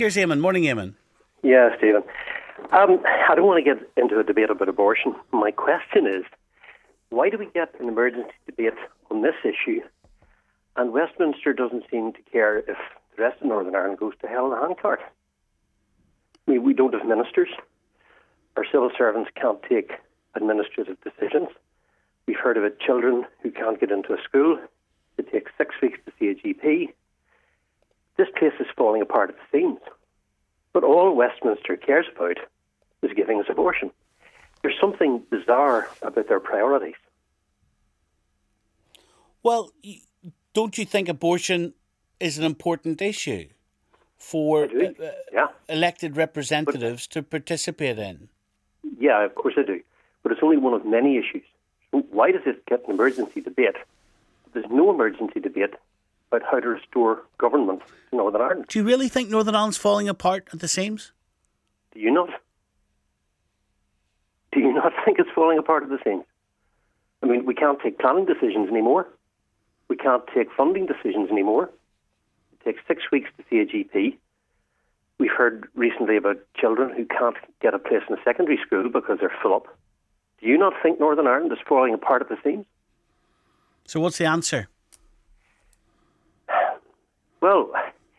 Here's Eamon. Morning, Eamon. Yeah, Stephen. I don't want to get into a debate about abortion. My question is, why do we get an emergency debate on this issue and Westminster doesn't seem to care if the rest of Northern Ireland goes to hell in a handcart? I mean, we don't have ministers. Our civil servants can't take administrative decisions. We've heard about children who can't get into a school. It takes 6 weeks to see a GP. This place is falling apart at the seams. But all Westminster cares about is giving us abortion. There's something bizarre about their priorities. Well, don't you think abortion is an important issue for elected representatives to participate in? Yeah, of course I do. But it's only one of many issues. So why does it get an emergency debate? There's no emergency debate about how to restore government in Northern Ireland. Do you really think Northern Ireland's falling apart at the seams? Do you not? Do you not think it's falling apart at the seams? I mean, we can't take planning decisions anymore. We can't take funding decisions anymore. It takes 6 weeks to see a GP. We've heard recently about children who can't get a place in a secondary school because they're full up. Do you not think Northern Ireland is falling apart at the seams? So what's the answer? Well,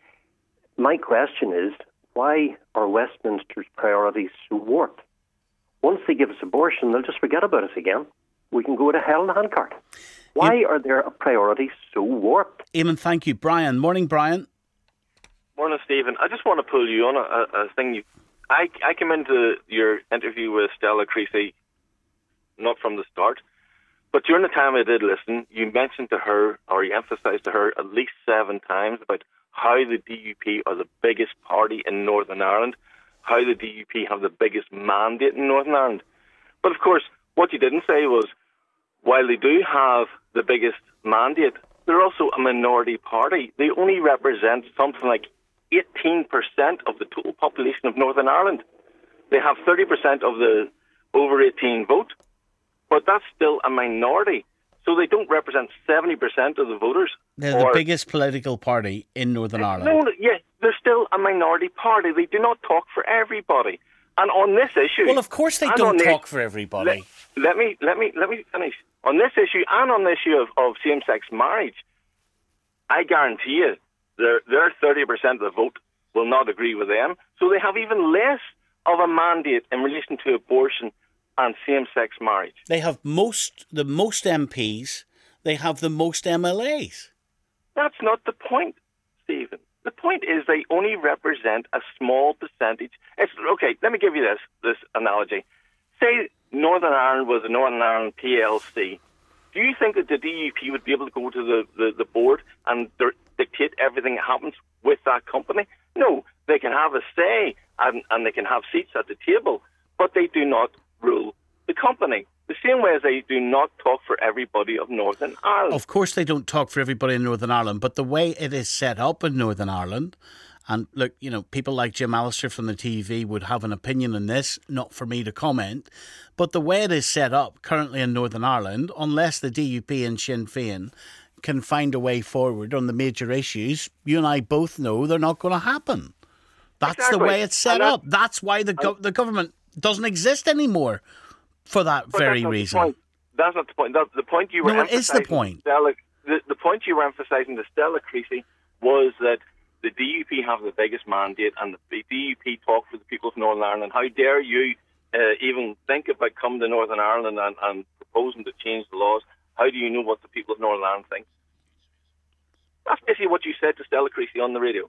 my question is, why are Westminster's priorities so warped? Once they give us abortion, they'll just forget about us again. We can go to hell in a handcart. Why are their priorities so warped? Eamon, thank you. Brian. Morning, Brian. Morning, Stephen. I just want to pull you on a thing. I came into your interview with Stella Creasy not from the start, but during the time I did listen, you mentioned to her, or you emphasised to her at least 7 times about how the DUP are the biggest party in Northern Ireland, how the DUP have the biggest mandate in Northern Ireland. But of course, what you didn't say was, while they do have the biggest mandate, they're also a minority party. They only represent something like 18% of the total population of Northern Ireland. They have 30% of the over 18 vote, but that's still a minority. So they don't represent 70% of the voters. They're the biggest political party in Northern Ireland. No, yeah, they're still a minority party. They do not talk for everybody. And on this issue... Well, of course they don't talk for everybody. Let me finish. On this issue, and on the issue of same-sex marriage, I guarantee you their 30% of the vote will not agree with them. So they have even less of a mandate in relation to abortion and same-sex marriage. They have the most MPs. They have the most MLAs. That's not the point, Stephen. The point is they only represent a small percentage. Okay, let me give you this analogy. Say Northern Ireland was a Northern Ireland PLC. Do you think that the DUP would be able to go to the board and dictate everything that happens with that company? No, they can have a say and they can have seats at the table, but they do not rule the company. The same way as they do not talk for everybody of Northern Ireland. Of course they don't talk for everybody in Northern Ireland, but the way it is set up in Northern Ireland, and look, you know, people like Jim Allister from the TV would have an opinion on this, not for me to comment, but the way it is set up currently in Northern Ireland, unless the DUP and Sinn Féin can find a way forward on the major issues, you and I both know they're not going to happen. That's exactly the way it's set up. That's why the government doesn't exist anymore. For that very reason. That's not the point. The point you were emphasizing. It is the point. Stella, the point you were emphasizing to Stella Creasy was that the DUP have the biggest mandate and the DUP talk for the people of Northern Ireland. How dare you even think about coming to Northern Ireland and proposing to change the laws? How do you know what the people of Northern Ireland think? That's basically what you said to Stella Creasy on the radio.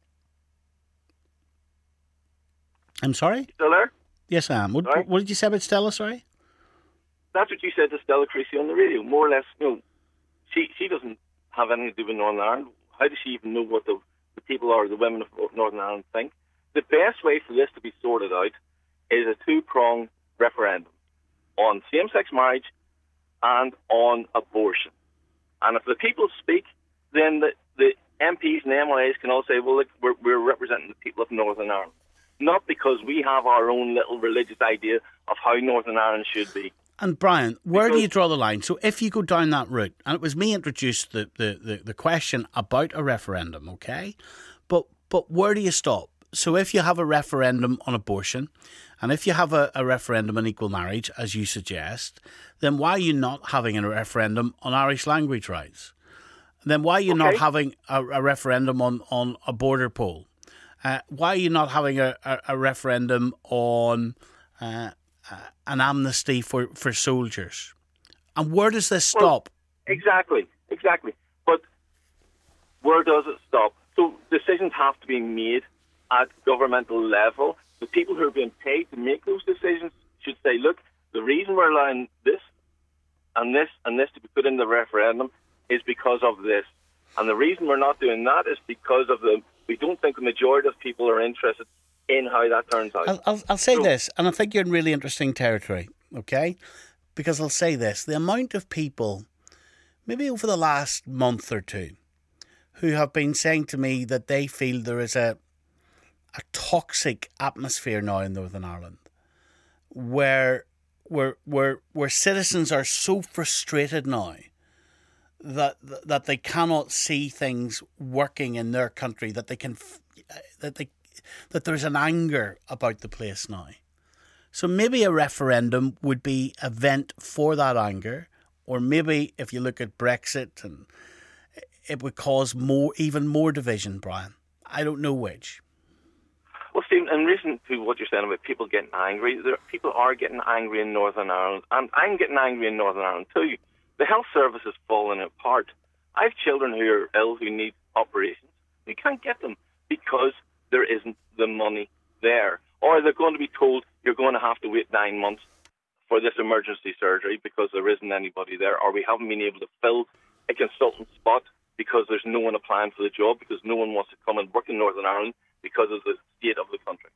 I'm sorry? You still there? Yes, I am. What did you say about Stella, sorry? That's what you said to Stella Creasy on the radio. More or less, you know, she doesn't have anything to do with Northern Ireland. How does she even know what the people or the women of Northern Ireland think? The best way for this to be sorted out is a 2-pronged referendum on same-sex marriage and on abortion. And if the people speak, then the MPs and MLAs can all say, well, look, we're representing the people of Northern Ireland. Not because we have our own little religious idea of how Northern Ireland should be. And Brian, where do you draw the line? So if you go down that route, and it was me introduced the question about a referendum, okay? But where do you stop? So if you have a referendum on abortion, and if you have a referendum on equal marriage, as you suggest, then why are you not having a referendum on Irish language rights? Then why are you not having a referendum on a border poll? Why are you not having a referendum on an amnesty for soldiers? And where does this stop? Exactly. But where does it stop? So decisions have to be made at governmental level. The people who are being paid to make those decisions should say, look, the reason we're allowing this and this and this to be put in the referendum is because of this. And the reason we're not doing that is because of we don't think the majority of people are interested in how that turns out. I'll say this, and I think you're in really interesting territory, okay? Because I'll say this, the amount of people, maybe over the last month or two, who have been saying to me that they feel there is a toxic atmosphere now in Northern Ireland, where citizens are so frustrated now that they cannot see things working in their country, that there's an anger about the place now. So maybe a referendum would be a vent for that anger, or maybe if you look at Brexit, and it would cause even more division, Brian. I don't know which. Well, Stephen, in relation to what you're saying about people getting angry, people are getting angry in Northern Ireland, and I'm getting angry in Northern Ireland too. The health service is falling apart. I have children who are ill who need operations. You can't get them because there isn't the money there. Or they're going to be told you're going to have to wait 9 months for this emergency surgery because there isn't anybody there, or we haven't been able to fill a consultant spot because there's no one applying for the job, because no one wants to come and work in Northern Ireland because of the state of the country.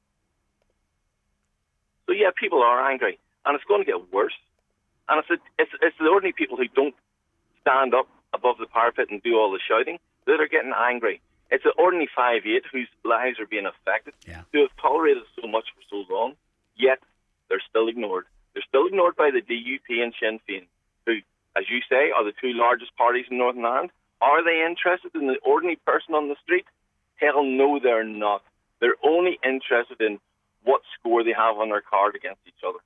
So yeah, people are angry, and it's going to get worse. And it's the ordinary people who don't stand up above the parapet and do all the shouting that are getting angry. It's the ordinary 5'8" whose lives are being affected, who have tolerated so much for so long, yet they're still ignored. They're still ignored by the DUP and Sinn Féin, who, as you say, are the two largest parties in Northern Ireland. Are they interested in the ordinary person on the street? Hell no, they're not. They're only interested in what score they have on their card against each other.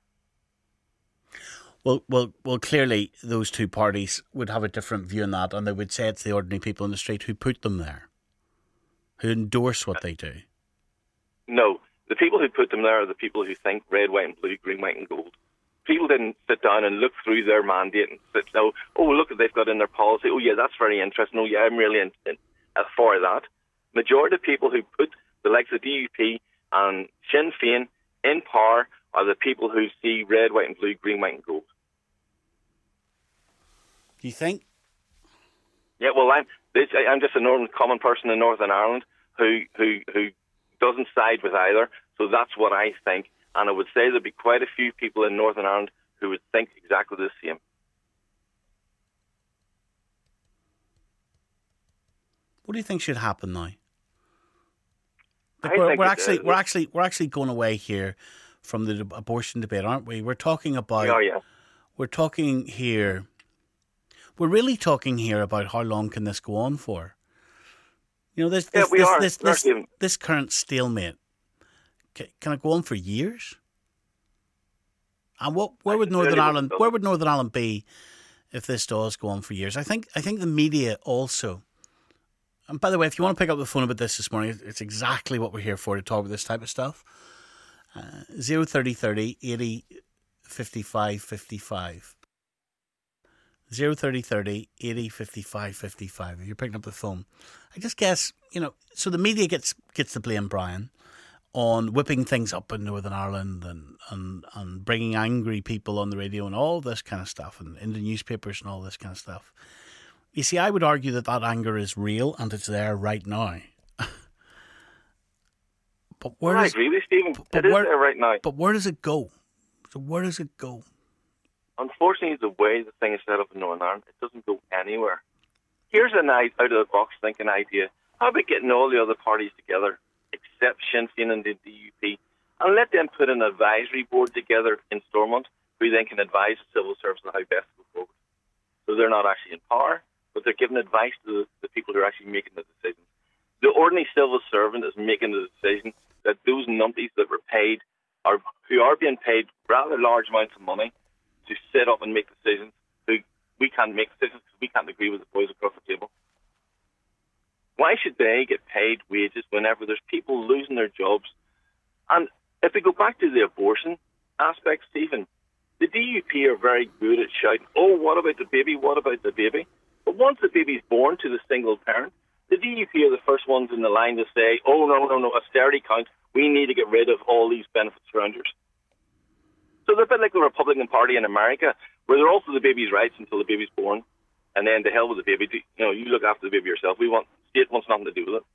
Well, clearly those two parties would have a different view on that, and they would say it's the ordinary people on the street who put them there, who endorse what they do. No, the people who put them there are the people who think red, white and blue, green, white and gold. People didn't sit down and look through their mandate and sit down, oh, look what they've got in their policy. Oh, yeah, that's very interesting. Oh, yeah, I'm really for that. Majority of people who put the likes of DUP and Sinn Féin in power are the people who see red, white and blue, green, white and gold. Do you think? Yeah, well, I'm just a normal common person in Northern Ireland who doesn't side with either. So that's what I think. And I would say there'd be quite a few people in Northern Ireland who would think exactly the same. What do you think should happen now? We're actually going away here from the abortion debate, aren't we? We're talking about. Oh, yeah. We're talking here. We're really talking here about how long can this go on for? You know, this current stalemate. Can it go on for years? And where would Northern Ireland be if this does go on for years? I think the media also. And by the way, if you want to pick up the phone about this morning, it's exactly what we're here for, to talk about this type of stuff. 03030 80 55 55. 03030 80 55 55. If you're picking up the phone, I just guess, so the media gets the blame, Brian, on whipping things up in Northern Ireland and bringing angry people on the radio and all this kind of stuff, and in the newspapers and all this kind of stuff. You see, I would argue that anger is real and it's there right now. But I agree with Stephen. It is there right now. But where does it go? So where does it go? Unfortunately, the way the thing is set up in Northern Ireland, it doesn't go anywhere. Here's an out-of-the-box thinking idea. How about getting all the other parties together, except Sinn Féin and the DUP, and let them put an advisory board together in Stormont, who then can advise the civil service on how best to go forward. So they're not actually in power, but they're giving advice to the people who are actually making the decisions. The ordinary civil servant is making the decision that those numpties that were paid, or who are being paid rather large amounts of money to sit up and make decisions, who we can't make decisions because we can't agree with the boys across the table. Why should they get paid wages whenever there's people losing their jobs? And if we go back to the abortion aspect, Stephen, the DUP are very good at shouting, oh, what about the baby, what about the baby? But once the baby's born to the single parent, the DUP are the first ones in the line to say, oh, no, austerity counts, we need to get rid of all these benefits surrounders. So they're a bit like the Republican Party in America, where they're also the baby's rights until the baby's born, and then to hell with the baby. You look after the baby yourself. State wants nothing to do with it.